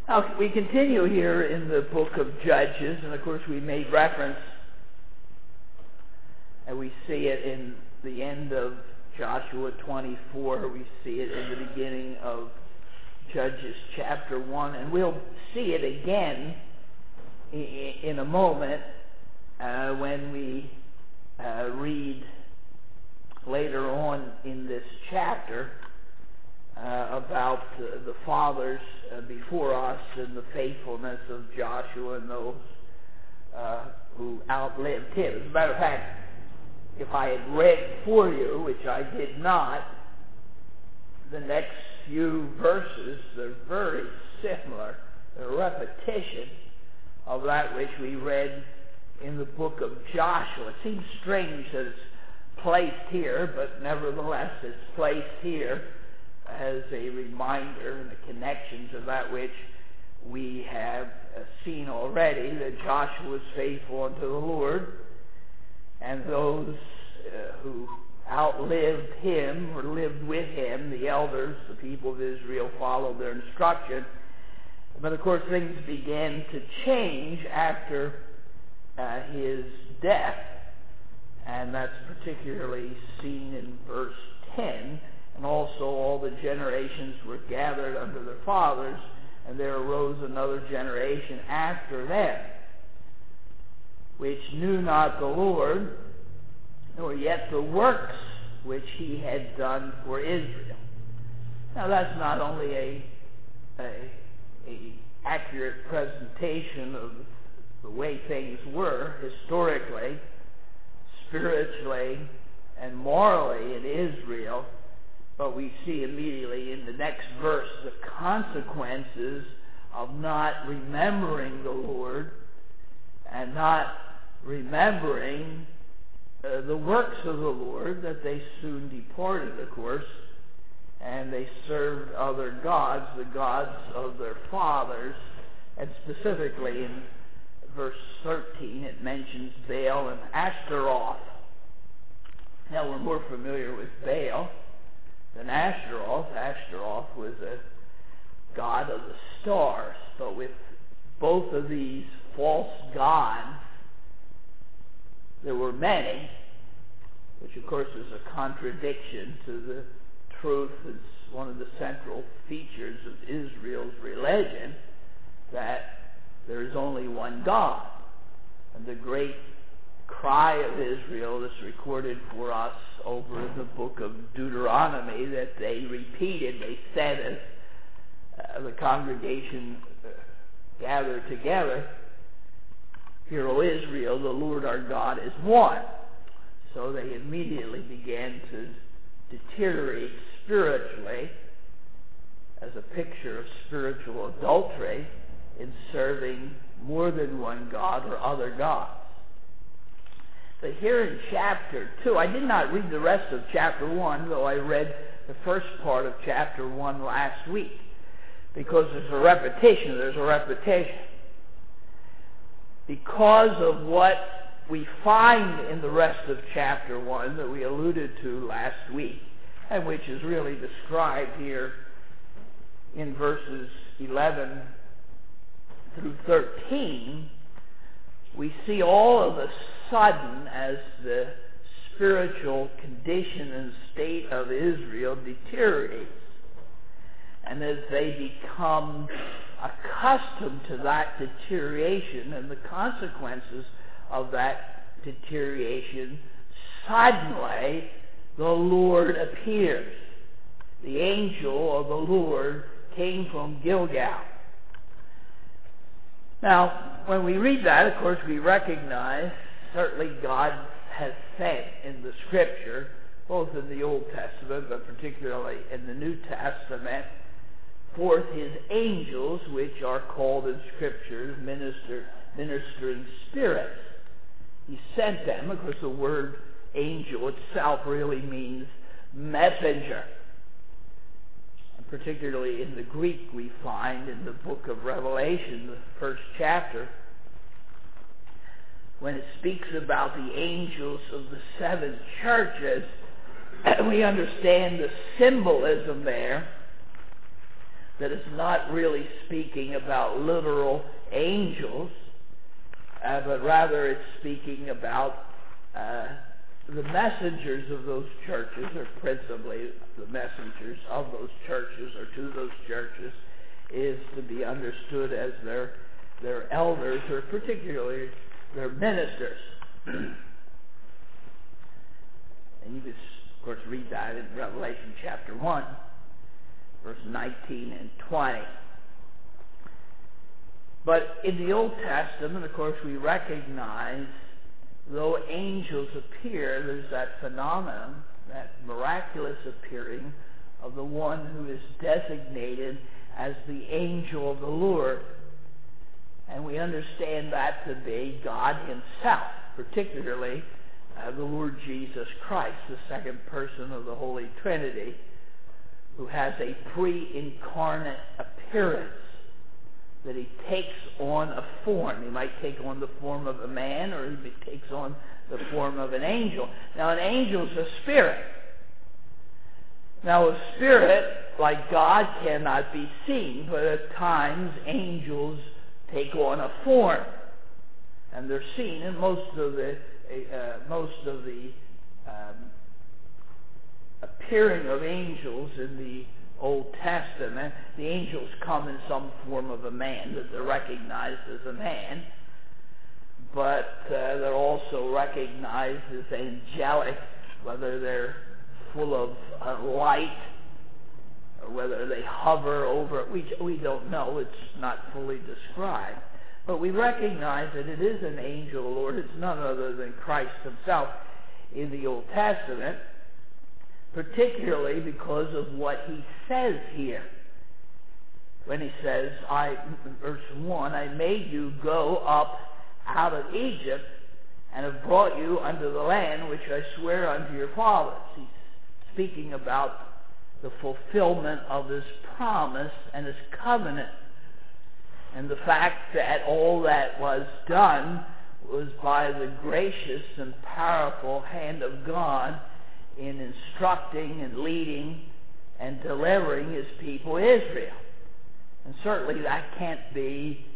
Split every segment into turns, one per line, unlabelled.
Now, we continue here in the book of Judges, and of course we made reference, and we see it in the end of Joshua 24, we see it in the beginning of Judges chapter 1, and we'll see it again in a moment when we read later on in this chapter about the fathers before us and the faithfulness of Joshua and those who outlived him. As a matter of fact, if I had read for you, which I did not, the next few verses, they're very similar. They're a repetition of that which we read in the book of Joshua. It seems strange that it's placed here, but nevertheless it's placed here as a reminder and a connection to that which we have seen already, that Joshua was faithful unto the Lord, and those who outlived him or lived with him, the elders, the people of Israel, followed their instruction. But of course things began to change after his death, and that's particularly seen in verse 10. And also all the generations were gathered under their fathers, and there arose another generation after them, which knew not the Lord, nor yet the works which he had done for Israel. Now that's not only a accurate presentation of the way things were historically, spiritually, and morally in Israel, but we see immediately in the next verse the consequences of not remembering the Lord and not remembering the works of the Lord, that they soon departed, of course, and they served other gods, the gods of their fathers. And specifically in verse 13 it mentions Baal and Ashtaroth. Now we're more familiar with Baal than Ashtaroth. Ashtaroth was a god of the stars, but with both of these false gods there were many, which of course is a contradiction to the truth as one of the central features of Israel's religion, that there is only one God. And the great cry of Israel is recorded for us over in the book of Deuteronomy that they repeated. They said as the congregation gathered together, "Hear, O Israel, the Lord our God is one." So they immediately began to deteriorate spiritually as a picture of spiritual adultery in serving more than one God or other gods. But here in chapter 2, I did not read the rest of chapter 1, though I read the first part of chapter 1 last week, because there's a repetition. Because of what we find in the rest of chapter 1 that we alluded to last week, and which is really described here in verses 11 through 13, we see all of a sudden, as the spiritual condition and state of Israel deteriorates, and as they become accustomed to that deterioration and the consequences of that deterioration, suddenly the Lord appears. The angel of the Lord came from Gilgal. Now, when we read that, of course, we recognize certainly God has sent in the Scripture, both in the Old Testament, but particularly in the New Testament, forth his angels, which are called in Scripture ministering spirits. He sent them. Of course, the word angel itself really means messenger. And particularly in the Greek, we find in the book of Revelation, the first chapter, when it speaks about the angels of the seven churches, we understand the symbolism there that it's not really speaking about literal angels, but rather it's speaking about the messengers of those churches, or principally the messengers of those churches or to those churches, is to be understood as their elders, or particularly their ministers. And you can, of course, read that in Revelation chapter 1, verse 19 and 20. But in the Old Testament, of course, we recognize, though angels appear, there's that phenomenon, that miraculous appearing of the one who is designated as the angel of the Lord. And we understand that to be God himself, particularly the Lord Jesus Christ, the second person of the Holy Trinity, who has a pre-incarnate appearance, that he takes on a form. He might take on the form of a man, or he takes on the form of an angel. Now, an angel's a spirit. Now, a spirit, like God, cannot be seen, but at times angels take on a form, and they're seen. And most of the appearing of angels in the Old Testament, the angels come in some form of a man, that they're recognized as a man, but they're also recognized as angelic, whether they're full of light or whether they hover over it. We don't know. It's not fully described. But we recognize that it is an angel of the Lord. It's none other than Christ himself in the Old Testament, particularly because of what he says here. When he says, verse 1, I made you go up out of Egypt, and have brought you unto the land which I swear unto your fathers. He's speaking about the fulfillment of his promise and his covenant, and the fact that all that was done was by the gracious and powerful hand of God in instructing and leading and delivering his people Israel. And certainly that can't be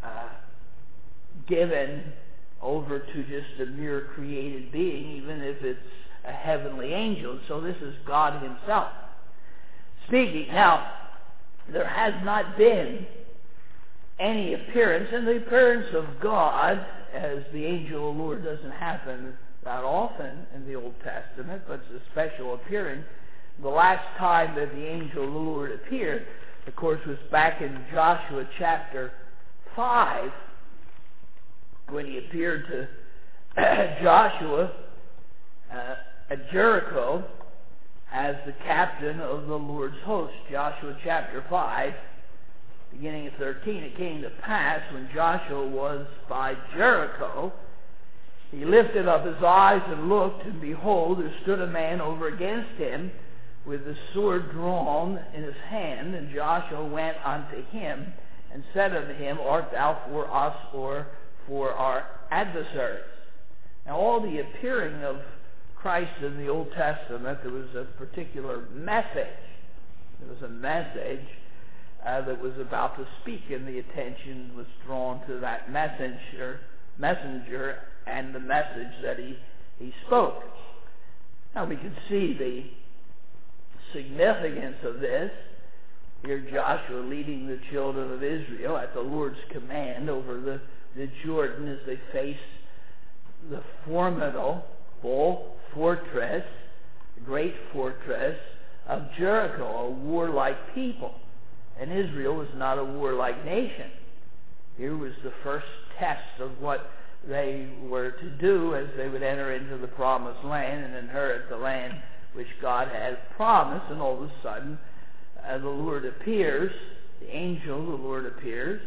given over to just a mere created being, even if it's a heavenly angel. So this is God himself speaking. Now, there has not been any appearance, and the appearance of God as the angel of the Lord doesn't happen that often in the Old Testament, but it's a special appearing. The last time that the angel of the Lord appeared, of course, was back in Joshua chapter 5, when he appeared to Joshua at Jericho as the captain of the Lord's host. Joshua chapter 5, beginning at 13, it came to pass when Joshua was by Jericho, he lifted up his eyes and looked, and behold, there stood a man over against him with the sword drawn in his hand. And Joshua went unto him and said unto him, Art thou for us or for our adversaries? Now, all the appearing of Christ in the Old Testament, there was a particular message. There was a message that was about to speak, and the attention was drawn to that messenger and the message that he spoke. Now we can see the significance of this. Here Joshua leading the children of Israel at the Lord's command over the Jordan as they face the formidable fortress, the great fortress of Jericho, a warlike people. And Israel was not a warlike nation. Here was the first test of what they were to do as they would enter into the promised land and inherit the land which God had promised. And all of a sudden, the Lord appears, the angel of the Lord appears,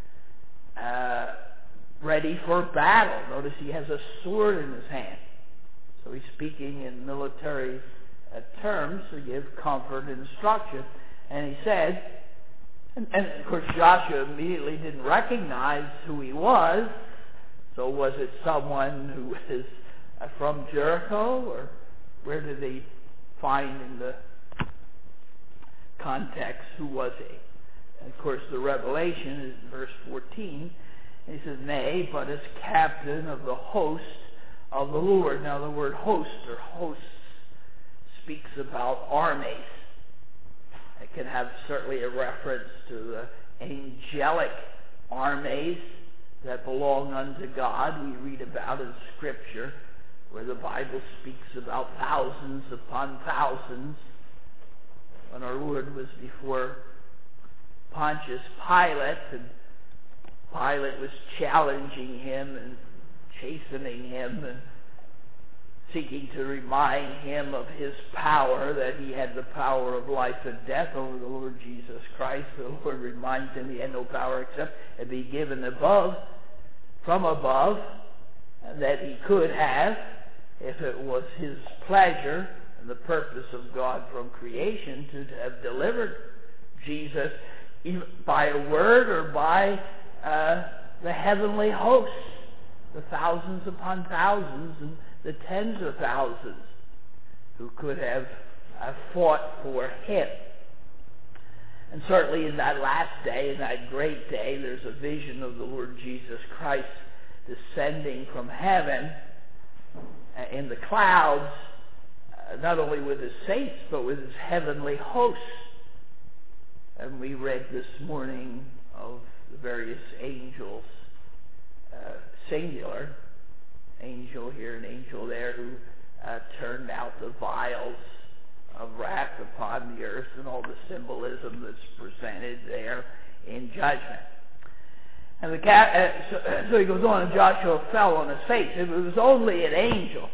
ready for battle. Notice he has a sword in his hand. So he's speaking in military terms to give comfort and instruction. And he said, and of course Joshua immediately didn't recognize who he was. So was it someone who was from Jericho, or where did they find in the context who was he? And of course, the revelation is in verse 14. He says, nay, but as captain of the host of the Lord. Now, the word host or hosts speaks about armies. It can have certainly a reference to the angelic armies that belong unto God. We read about in Scripture where the Bible speaks about thousands upon thousands. When our Lord was before Pontius Pilate, and Pilate was challenging him and chastening him and seeking to remind him of his power, that he had the power of life and death over the Lord Jesus Christ. The Lord reminds him he had no power except it be given from above, and that he could have, if it was his pleasure and the purpose of God from creation, to have delivered Jesus either by a word or by the heavenly hosts, the thousands upon thousands and the tens of thousands who could have fought for him. And certainly in that last day, in that great day, there's a vision of the Lord Jesus Christ descending from heaven in the clouds, not only with his saints, but with his heavenly hosts. And we read this morning of the various angels, singular, angel here and angel there, who turned out the vials of wrath upon the earth, and all the symbolism that's presented there in judgment. And so he goes on, and Joshua fell on his face. If it was only an angel,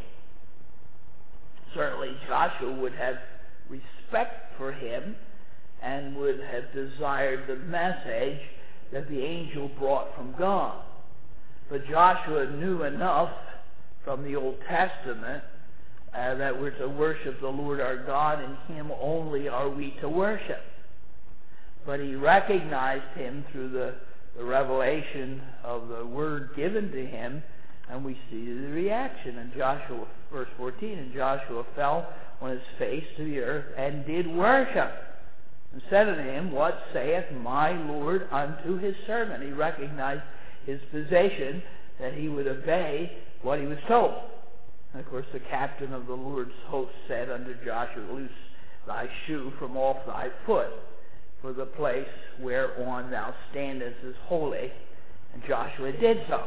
certainly Joshua would have respect for him and would have desired the message that the angel brought from God. But Joshua knew enough from the Old Testament that we're to worship the Lord our God, and him only are we to worship. But he recognized him through the revelation of the word given to him, and we see the reaction in Joshua, verse 14. And Joshua fell on his face to the earth and did worship, and said unto him, what saith my Lord unto his servant? He recognized his position, that he would obey what he was told. And of course the captain of the Lord's host said unto Joshua, loose thy shoe from off thy foot, for the place whereon thou standest is holy. And Joshua did so.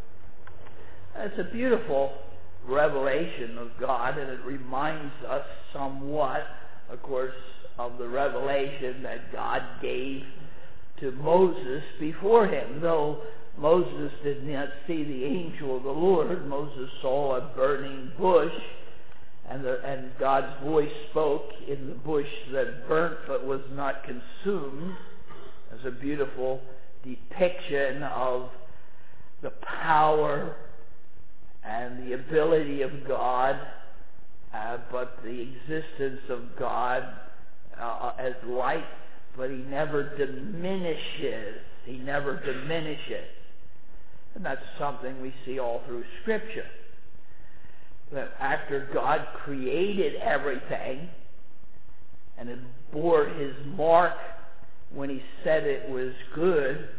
It's a beautiful revelation of God, and it reminds us somewhat, of course, of the revelation that God gave to Moses before him. Though Moses did not see the angel of the Lord, Moses saw a burning bush, and God's voice spoke in the bush that burnt but was not consumed. As a beautiful depiction of the power and the ability of God, but the existence of God as light, but he never diminishes. He never diminishes. And that's something we see all through Scripture. That after God created everything, and it bore his mark when he said it was good,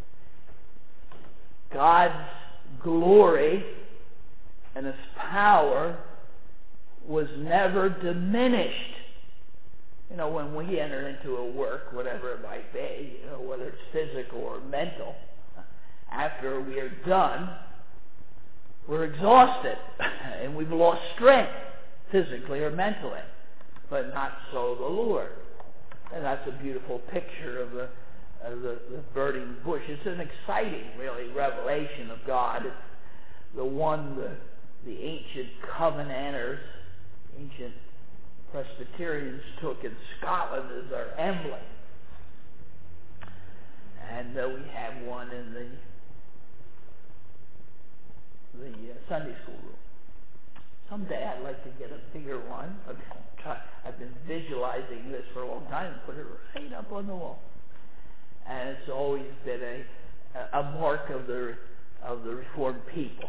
God's glory and his power was never diminished. You know, when we enter into a work, whatever it might be, whether it's physical or mental, after we are done, we're exhausted and we've lost strength, physically or mentally. But not so the Lord. And that's a beautiful picture of the burning bush. It's an exciting, really, revelation of God. It's the one the ancient Covenanters, ancient Presbyterians took in Scotland as our emblem. And we have one in the Sunday school room. Someday I'd like to get a bigger one. I've been visualizing this for a long time and put it right up on the wall. And it's always been a mark of the Reformed people,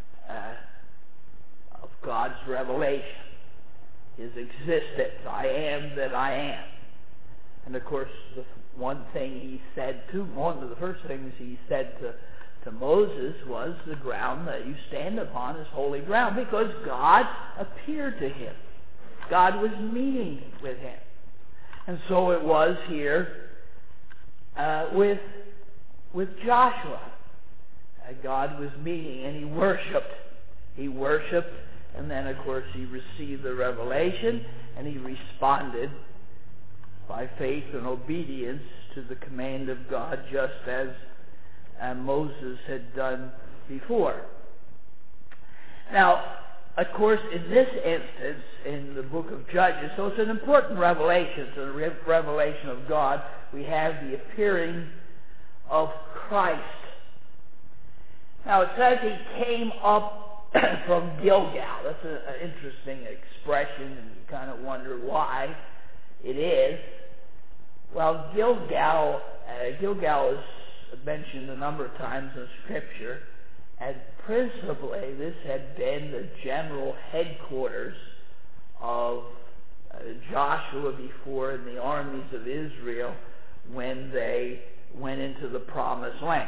of God's revelation, his existence. I am that I am. And of course, one of the first things he said to Moses was, the ground that you stand upon is holy ground, because God appeared to him. God was meeting with him. And so it was here with Joshua. God was meeting, and he worshiped. He worshiped, and then, of course, he received the revelation, and he responded by faith and obedience to the command of God, just as Moses had done before. Now, of course, in this instance, in the book of Judges, so it's an important revelation, it's a revelation of God. We have the appearing of Christ. Now, it says he came up from Gilgal. That's an interesting expression, and you kind of wonder why it is. Well, Gilgal is mentioned a number of times in Scripture, and principally this had been the general headquarters of Joshua before in the armies of Israel when they went into the Promised Land.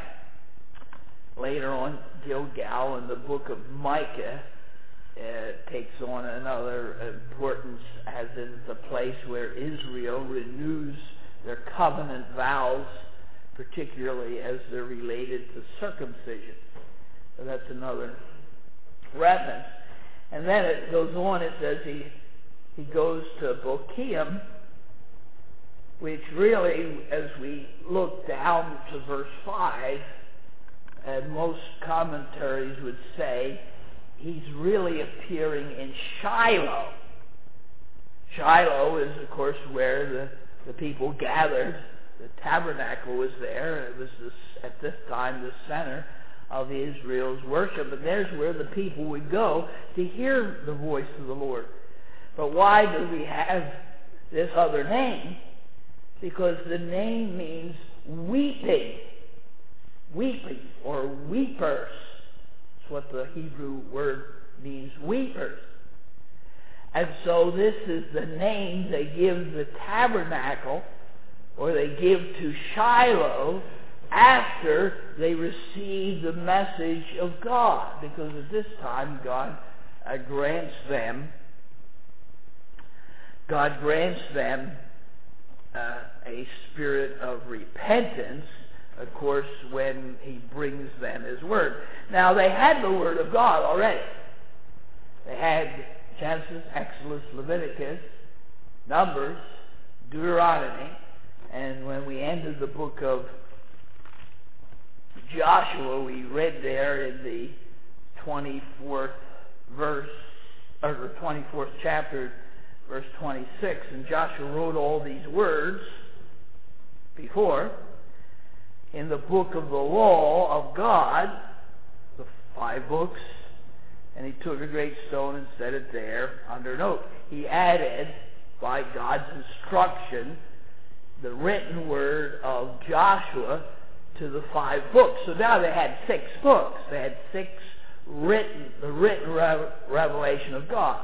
Later on, Gilgal in the book of Micah takes on another importance, as it is a place where Israel renews their covenant vows, particularly as they're related to circumcision. So that's another reference. And then it goes on, it says he goes to Bochim, which really, as we look down to verse 5, and most commentaries would say he's really appearing in Shiloh. Shiloh is, of course, where the people gathered. The tabernacle was there. It was at this time the center of Israel's worship. And there's where the people would go to hear the voice of the Lord. But why do we have this other name? Because the name means weeping. Weeping, or weepers. That's what the Hebrew word means, weepers. And so this is the name they give the tabernacle, or they give to Shiloh, after they receive the message of God. Because at this time, God grants them a spirit of repentance, of course, when he brings them his word. Now, they had the word of God already. They had Genesis, Exodus, Leviticus, Numbers, Deuteronomy, and when we ended the book of Joshua, we read there in the 24th verse, or the 24th chapter, verse 26, and Joshua wrote all these words before in the book of the law of God, the 5 books, and he took a great stone and set it there under note. He added, by God's instruction, the written word of Joshua to the 5 books. So now they had 6 books. They had the written revelation of God.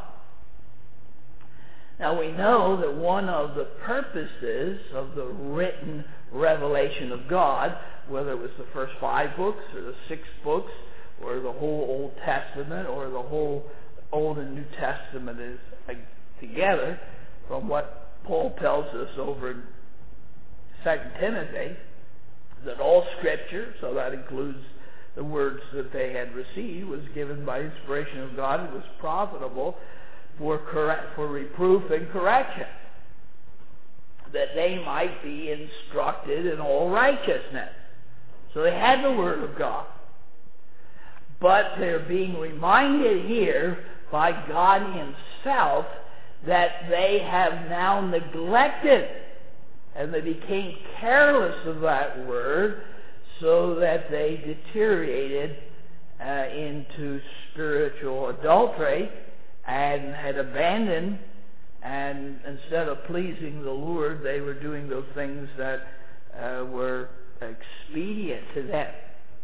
Now we know that one of the purposes of the written revelation of God, whether it was the first 5 books or the 6 books or the whole Old Testament or the whole Old and New Testament is together, from what Paul tells us over in 2 Timothy, that all Scripture, so that includes the words that they had received, was given by inspiration of God and was profitable for reproof and correction, that they might be instructed in all righteousness. So they had the Word of God. But they're being reminded here by God Himself that they have now neglected, and they became careless of that Word, so that they deteriorated into spiritual adultery, and had abandoned, and instead of pleasing the Lord, they were doing those things that were expedient to them.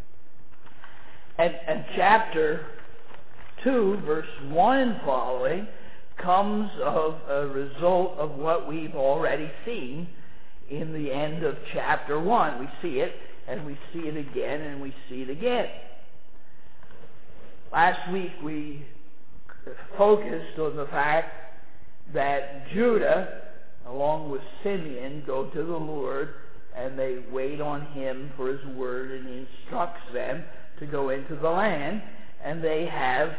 And chapter 2, verse 1 and following, comes of a result of what we've already seen in the end of chapter 1. We see it, and we see it again, and we see it again. Last week we focused on the fact that Judah, along with Simeon, go to the Lord, and they wait on him for his word, and he instructs them to go into the land, and they have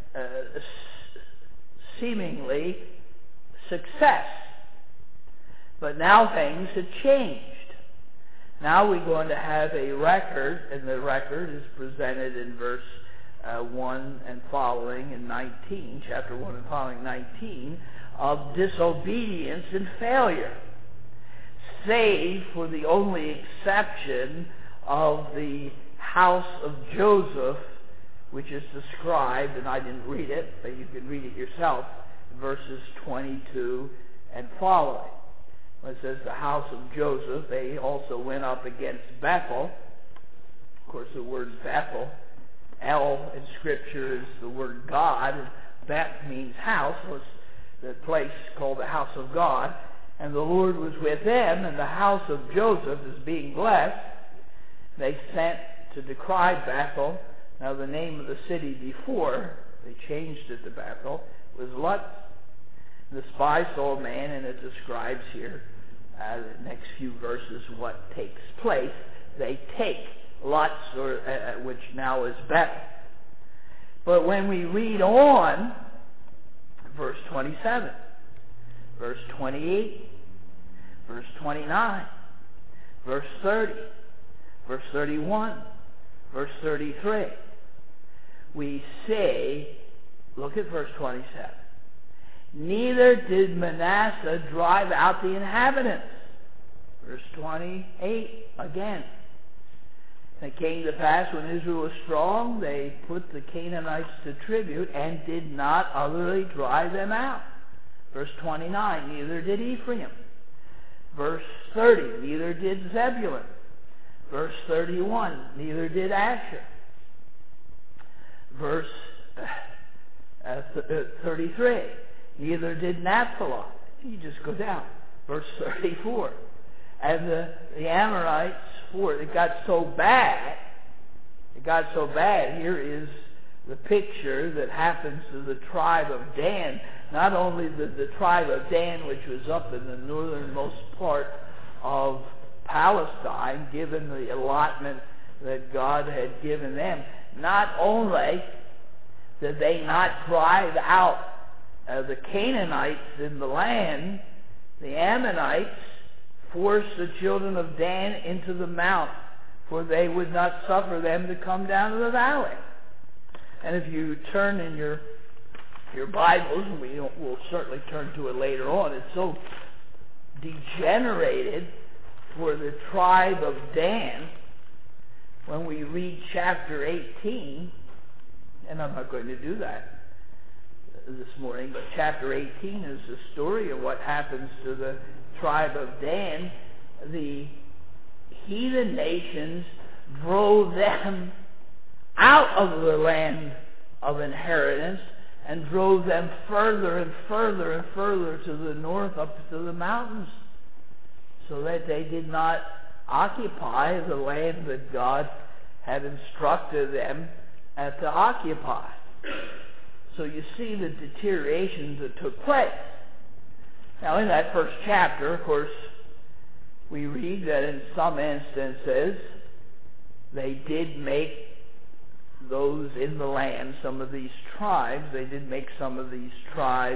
seemingly success. But now things have changed. Now we're going to have a record, and the record is presented in verse 1 and following in 19, chapter 1 and following 19, of disobedience and failure, save for the only exception of the house of Joseph, which is described, and I didn't read it, but you can read it yourself, verses 22 and following. When it says the house of Joseph, they also went up against Bethel. Of course, the word Bethel, El in Scripture is the word God, and Beth means house, so it's the place called the house of God. And the Lord was with them, and the house of Joseph is being blessed. They sent to decry Bethel. Now the name of the city before, they changed it to Bethel, was Luz. The spies saw a man, and it describes here, the next few verses, what takes place. They take Luz, which now is Bethel. But when we read on, verse 27, verse 28, verse 29, verse 30, verse 31, verse 33, we say, look at verse 27, neither did Manasseh drive out the inhabitants. Verse 28 again. It came to pass when Israel was strong, they put the Canaanites to tribute and did not utterly drive them out. Verse 29, neither did Ephraim. Verse 30, neither did Zebulun. Verse 31, neither did Asher. Verse 33, neither did Naphtali. You just go down. Verse 34. And the Amorites, it got so bad. Here is the picture that happens to the tribe of Dan. Not only the tribe of Dan, which was up in the northernmost part of Palestine, given the allotment that God had given them, not only did they not drive out the Canaanites in the land, the Ammonites forced the children of Dan into the mount, for they would not suffer them to come down to the valley. And if you turn in your Bibles, and we'll certainly turn to it later on, it's so degenerated for the tribe of Dan. When we read chapter 18, and I'm not going to do that this morning, but chapter 18 is the story of what happens to the tribe of Dan. The heathen nations drove them out of the land of inheritance and drove them further and further and further to the north, up to the mountains, so that they did not occupy the land that God had instructed them to occupy. So you see the deterioration that took place. Now, in that first chapter, of course, we read that in some instances they did make those in the land, some of these tribes, they did make some of these tribes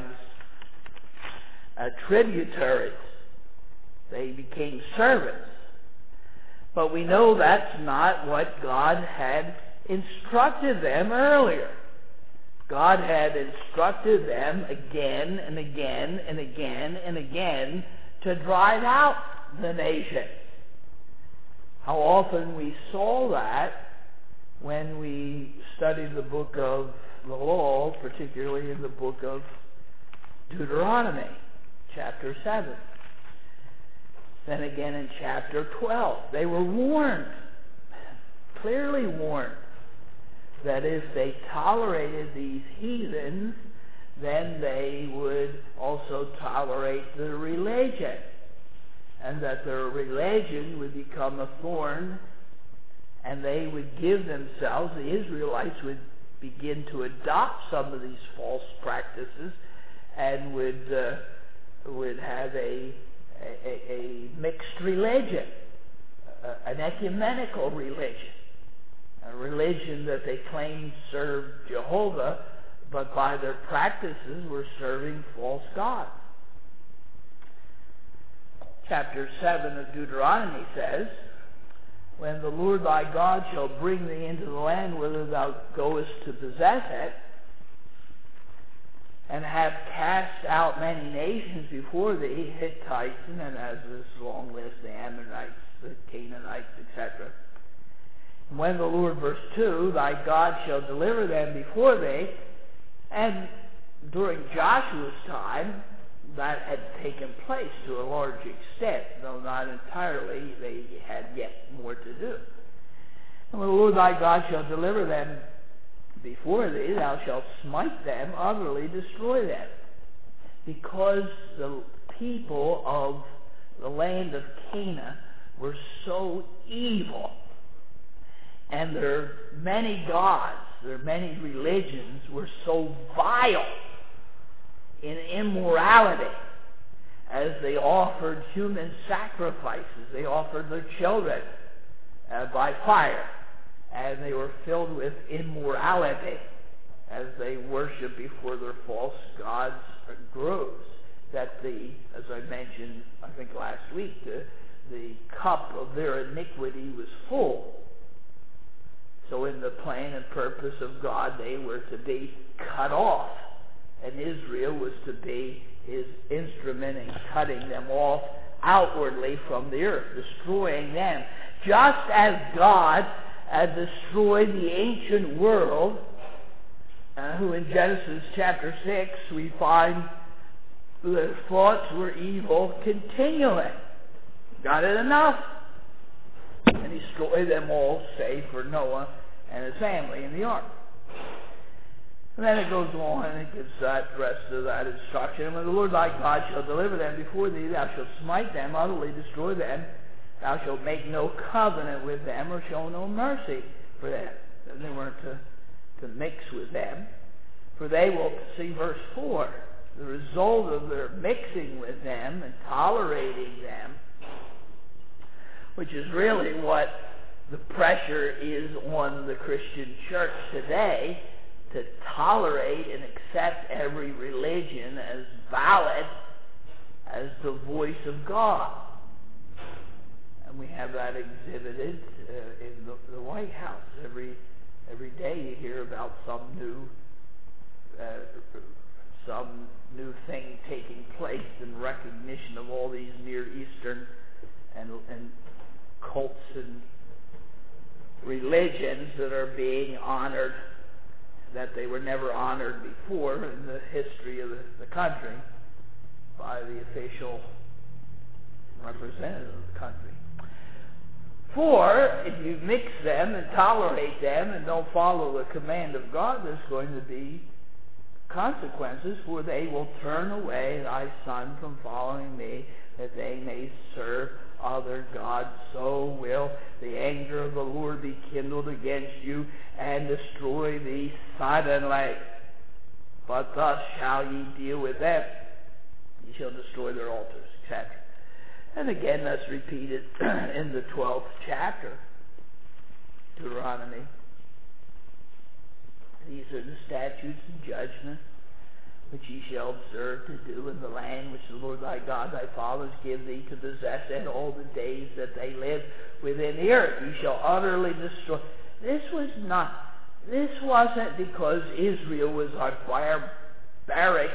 tributaries. They became servants. But we know that's not what God had instructed them earlier. God had instructed them again and again and again and again to drive out the nation. How often we saw that when we studied the book of the law, particularly in the book of Deuteronomy, chapter 7. Then again in chapter 12. They were warned, clearly warned, that if they tolerated these heathens, then they would also tolerate the religion. and that their religion would become a thorn, and they would give themselves, the Israelites would begin to adopt some of these false practices, and would have a mixed religion, an ecumenical religion, a religion that they claimed served Jehovah, but by their practices were serving false gods. Chapter 7 of Deuteronomy says, "When the Lord thy God shall bring thee into the land whither thou goest to possess it, and have cast out many nations before thee, Hittites, and then as this long list, the Ammonites, the Canaanites, etc. And when the Lord," verse 2, "thy God shall deliver them before thee," and during Joshua's time, that had taken place to a large extent, though not entirely. They had yet more to do. "And when the Lord thy God shall deliver them before thee, thou shalt smite them, utterly destroy them." Because the people of the land of Canaan were so evil, and their many gods, their many religions were so vile in immorality, as they offered human sacrifices. They offered their children by fire, and they were filled with immorality as they worshiped before their false gods or groves. That as I mentioned, I think last week, the cup of their iniquity was full. So in the plan and purpose of God, they were to be cut off. And Israel was to be his instrument in cutting them off outwardly from the earth, destroying them. Just as God had destroyed the ancient world, who in Genesis chapter 6 we find their thoughts were evil continually. Got it enough. And he destroyed them all, save for Noah and his family in the ark. And then it goes on and it gives that rest of that instruction. "And when the Lord thy God shall deliver them before thee, thou shalt smite them, utterly destroy them. Thou shalt make no covenant with them, or show no mercy for them." And they weren't to mix with them. "For they will," see verse 4, "the result of their mixing with them and tolerating them," which is really what the pressure is on the Christian church today, to tolerate and accept every religion as valid as the voice of God. And we have that exhibited in the White House. Every day you hear about some new thing taking place in recognition of all these Near Eastern and cults and religions that are being honored, that they were never honored before in the history of the country by the official representative of the country. "For if you mix them and tolerate them and don't follow the command of God, there's going to be consequences, for they will turn away thy son from following me, that they may serve other gods. So will the anger of the Lord be kindled against you, and destroy thee suddenly. But thus shall ye deal with them. Ye shall destroy their altars," etc. And again, that's repeated in the 12th chapter, Deuteronomy. "These are the statutes and judgments which ye shall observe to do in the land which the Lord thy God, thy fathers, give thee to possess it all the days that they live within the earth. Ye shall utterly destroy." This wasn't because Israel was a barbaric,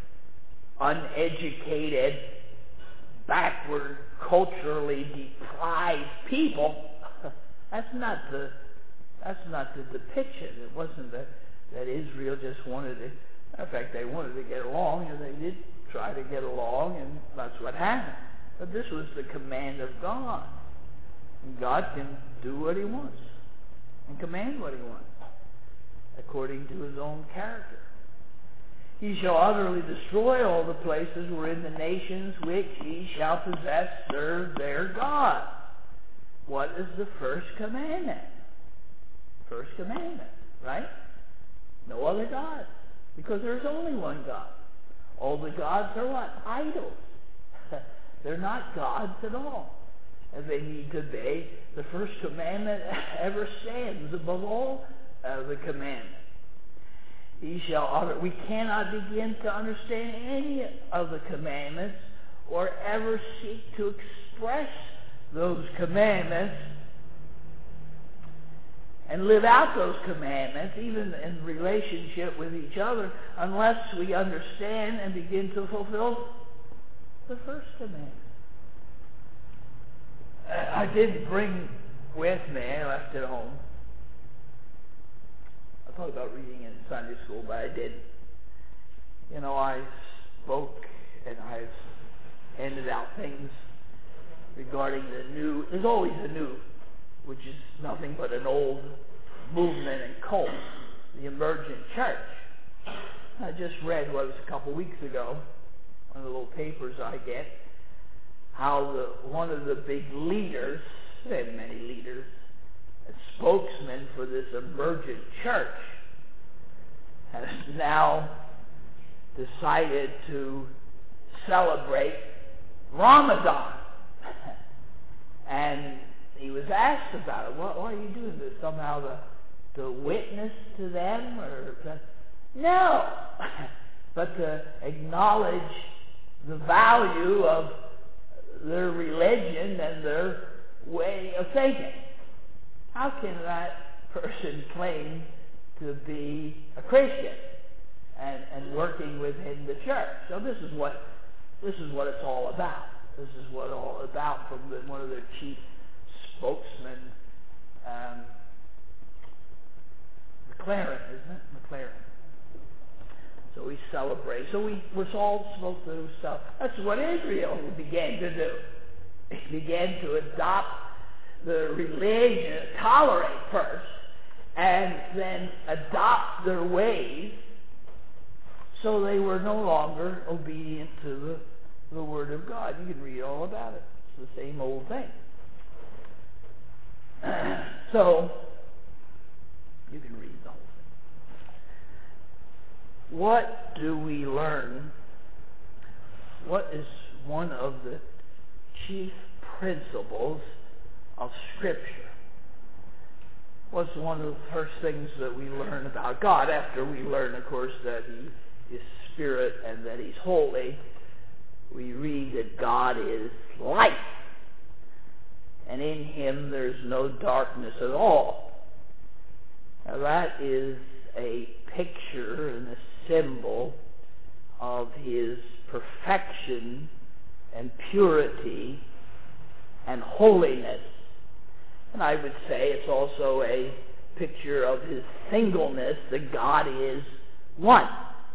uneducated, backward, culturally deprived people. That's not the depiction. It wasn't that Israel just wanted to. In fact, they wanted to get along, and they did try to get along, and that's what happened. But this was the command of God. And God can do what he wants and command what he wants according to his own character. Ye shall utterly destroy all the places wherein the nations which ye shall possess serve their God. What is the first commandment? First commandment, right? No other God. Because there's only one God. All the gods are what? Idols. They're not gods at all. And they need to obey. The first commandment ever stands above all the commandments. Ye shall utter. We cannot begin to understand any of the commandments or ever seek to express those commandments and live out those commandments, even in relationship with each other, unless we understand and begin to fulfill the first commandment. I didn't bring with me, I left it home. I thought about reading it in Sunday school, but I didn't. You know, I spoke and I've handed out things regarding the new. There's always a new, which is nothing but an old movement and cult, the emergent church. I just read what was a couple weeks ago, one of the little papers I get, how one of the big leaders, they have many leaders, a spokesman for this emergent church, has now decided to celebrate Ramadan. And he was asked about it. Why are you doing this? Somehow to witness to them? No! But to acknowledge the value of their religion and their way of thinking. How can that person claim to be a Christian and working within the church? So this is what it's all about. This is what it's all about from one of their chief spokesmen, McLaren, isn't it? McLaren. So we celebrate. So we're all supposed to celebrate. That's what Israel began to do. They began to adopt the religion, tolerate first, and then adopt their ways, so they were no longer obedient to the Word of God. You can read all about it. It's the same old thing. So, you can read the whole thing. What do we learn? What is one of the chief principles of Scripture? What's one of the first things that we learn about God after we learn, of course, that He is Spirit and that He's holy? We read that God is light, and in Him there's no darkness at all. Now that is a picture and a symbol of His perfection and purity and holiness. And I would say it's also a picture of His singleness, that God is one.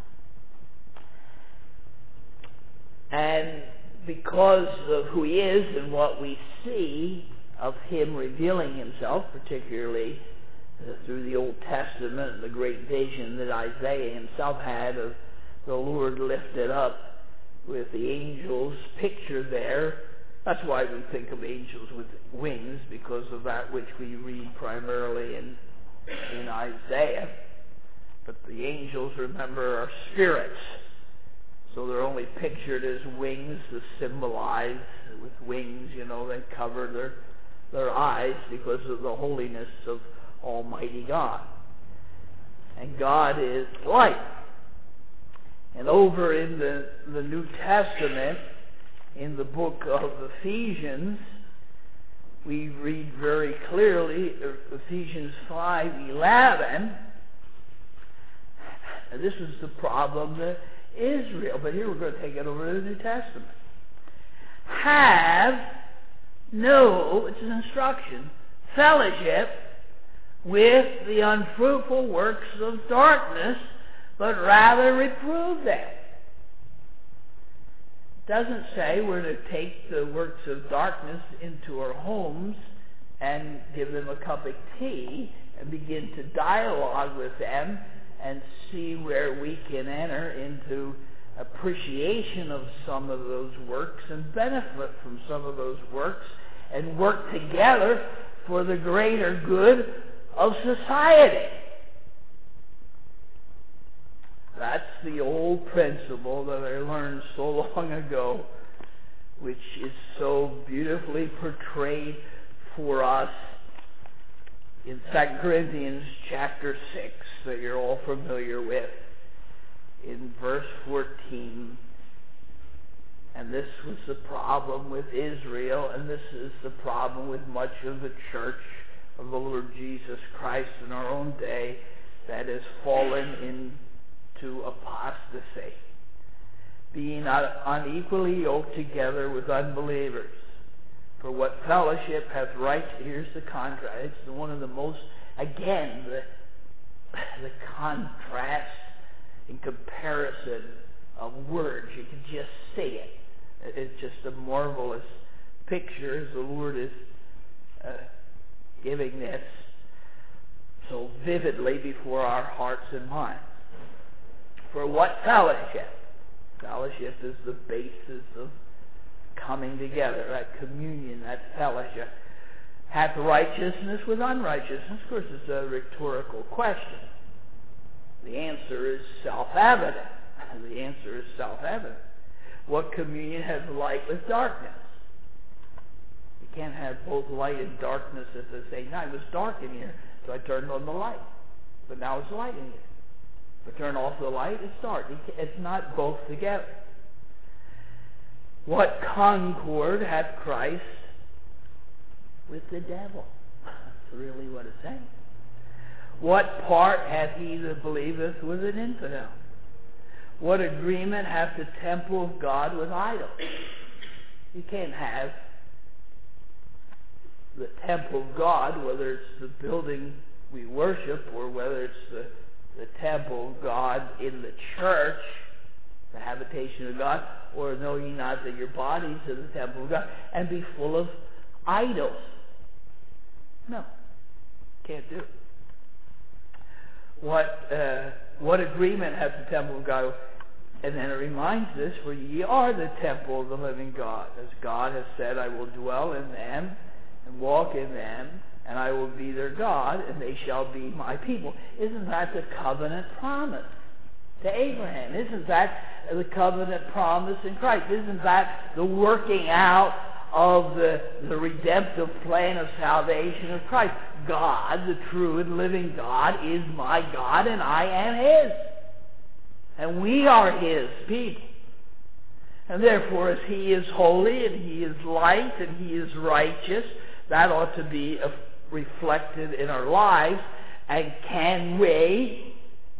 And because of who He is and what we see of Him revealing Himself, particularly through the Old Testament and the great vision that Isaiah himself had of the Lord lifted up with the angels pictured there. That's why we think of angels with wings, because of that which we read primarily in Isaiah. But the angels, remember, are spirits. So they're only pictured as wings to symbolize, with wings, they cover their eyes because of the holiness of Almighty God. And God is light. And over in the New Testament, in the book of Ephesians, we read very clearly, Ephesians 5:11. And this is the problem that Israel, but here we're going to take it over to the New Testament. Have no, it's an instruction, fellowship with the unfruitful works of darkness, but rather reprove them. It doesn't say we're to take the works of darkness into our homes and give them a cup of tea and begin to dialogue with them and see where we can enter into appreciation of some of those works and benefit from some of those works and work together for the greater good of society. That's the old principle that I learned so long ago, which is so beautifully portrayed for us in 2 Corinthians chapter 6 that you're all familiar with. In verse 14, and this was the problem with Israel, and this is the problem with much of the church of the Lord Jesus Christ in our own day that has fallen into apostasy, being unequally yoked together with unbelievers. For what fellowship hath right? Here's the contrast. It's one of the most, again, the contrast in comparison of words. You can just see it. It's just a marvelous picture as the Lord is giving this so vividly before our hearts and minds. For what fellowship? Fellowship is the basis of coming together, that communion, that fellowship. Hath righteousness with unrighteousness? Of course, it's a rhetorical question. The answer is self-evident. The answer is self-evident. What communion has light with darkness? You can't have both light and darkness at the same time. It was dark in here, so I turned on the light. But now it's light in here. If I turn off the light, it's dark. It's not both together. What concord hath Christ with the devil? That's really what it's saying. What part hath he that believeth with an infidel? What agreement hath the temple of God with idols? You can't have the temple of God, whether it's the building we worship or whether it's the temple of God in the church, the habitation of God, or know ye not that your bodies are the temple of God, and be full of idols. No, can't do it. What agreement hath the temple of God? And then it reminds us, for ye are the temple of the living God. As God has said, I will dwell in them and walk in them, and I will be their God, and they shall be my people. Isn't that the covenant promise to Abraham? Isn't that the covenant promise in Christ? Isn't that the working out of the redemptive plan of salvation of Christ? God, the true and living God, is my God, and I am His. And we are His people. And therefore, as He is holy, and He is light, and He is righteous, that ought to be reflected in our lives. And can we,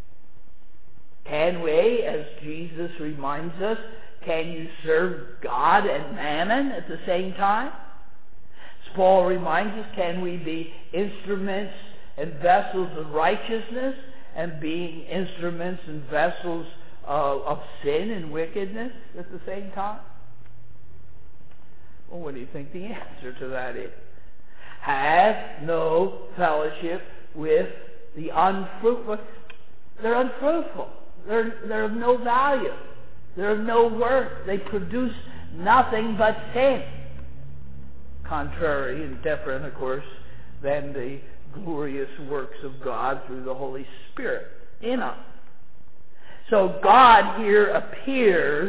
as Jesus reminds us, can you serve God and mammon at the same time? As Paul reminds us, can we be instruments and vessels of righteousness and being instruments and vessels of sin and wickedness at the same time? Well, what do you think the answer to that is? Have no fellowship with the unfruitful. They're unfruitful. They're of no value. They're of no worth. They produce nothing but sin. Contrary and different, of course, than the glorious works of God through the Holy Spirit in us. So God here appears,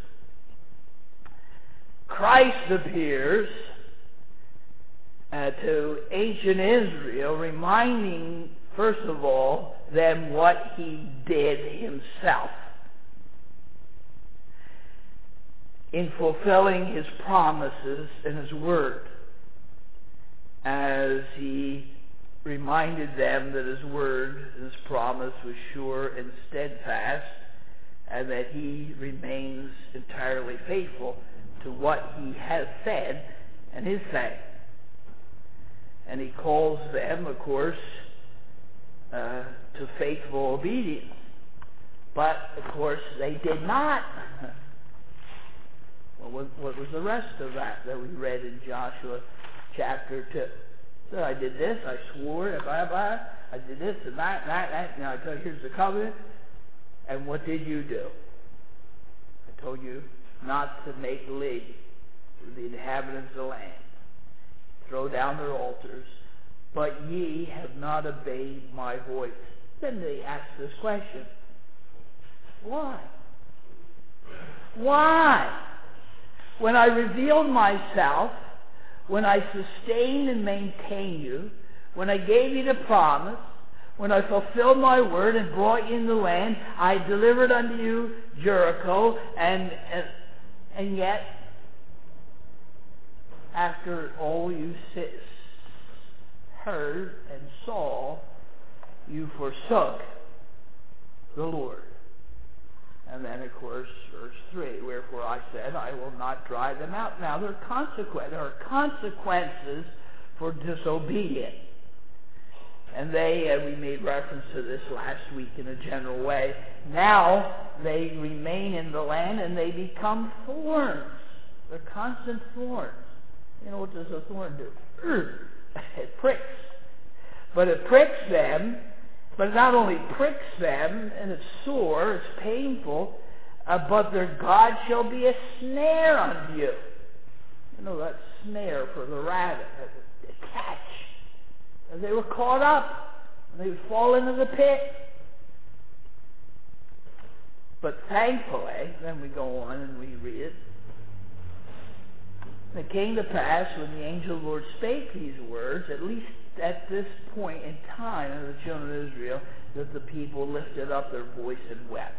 Christ appears to ancient Israel, reminding, first of all, them what He did Himself in fulfilling His promises and His word, as He reminded them that His word, His promise was sure and steadfast, and that He remains entirely faithful to what He has said and is saying. And He calls them, of course, to faithful obedience. But, of course, they did not. Well, what was the rest of that we read in Joshua chapter 2? So I did this, I swore, I did this and that. Now I tell you, here's the covenant. And what did you do? I told you not to make league with the inhabitants of the land. Throw down their altars. But ye have not obeyed my voice. Then they ask this question. Why? Why? When I revealed myself, when I sustained and maintained you, when I gave you the promise, when I fulfilled my word and brought you in the land, I delivered unto you Jericho, and yet, after all you heard and saw, you forsook the Lord. And then, of course, verse 3, wherefore I said, I will not drive them out. Now, there are consequences for disobedience. And we made reference to this last week in a general way. Now, they remain in the land and they become thorns. They're constant thorns. You know, what does a thorn do? It pricks. But it pricks them. But it not only pricks them, and it's sore, it's painful, but their God shall be a snare unto you. You know, that snare for the rabbit, a catch. And they were caught up, and they would fall into the pit. But thankfully, then we go on and we read it. It came to pass when the angel of the Lord spake these words, at least at this point in time of the children of Israel, that the people lifted up their voice and wept.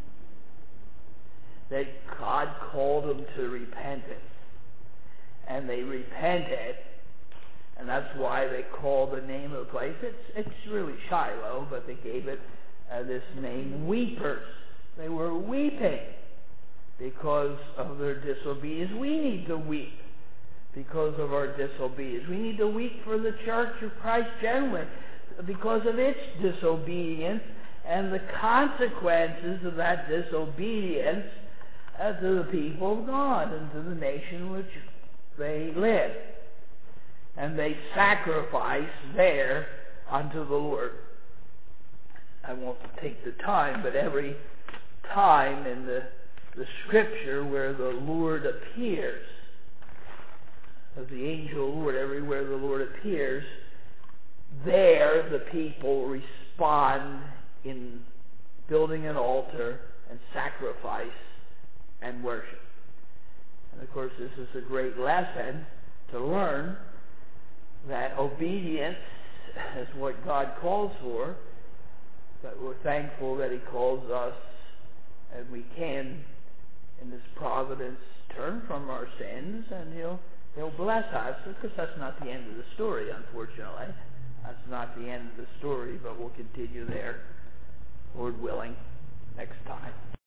That God called them to repentance. And they repented. And that's why they called the name of the place. It's really Shiloh, but they gave it this name, Weepers. They were weeping because of their disobedience. We need to weep because of our disobedience. We need to weep for the church of Christ generally because of its disobedience and the consequences of that disobedience to the people of God and to the nation which they live. And they sacrifice there unto the Lord. I won't take the time, but every time in the Scripture where the Lord appears, of the angel of the Lord, everywhere the Lord appears, there the people respond in building an altar and sacrifice and worship. And of course, this is a great lesson to learn that obedience is what God calls for, but we're thankful that He calls us, and we can, in His providence, turn from our sins, and He'll bless us, because that's not the end of the story, unfortunately. That's not the end of the story, but we'll continue there, Lord willing, next time.